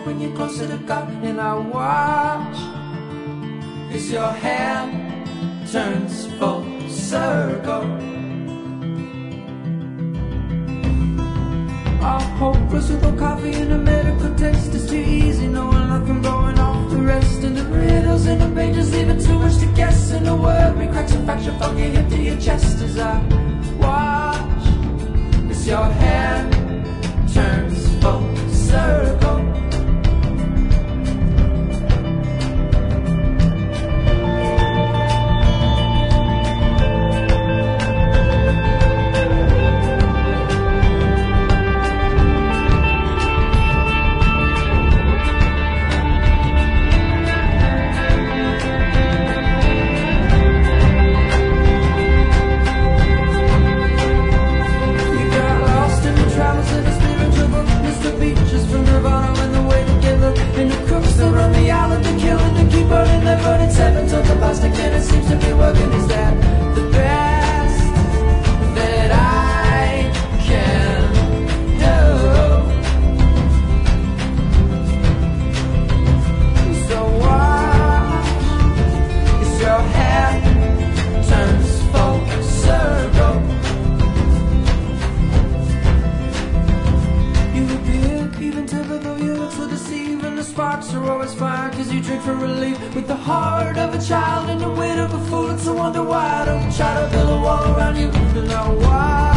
bring you closer to God. And I watch as your hand turns full circle. Our hope grows with no coffee and a medical test. It's too easy knowing nothing going off the rest. And the riddles in the pages leaving too much to guess. And the worry cracks and fracture from your hip to your chest. As I watch as your hand turns full circle. Sparks are always fire, cause you drink for relief. With the heart of a child and the wit of a fool, it's a wonder why I don't try to build a wall around you. And I watch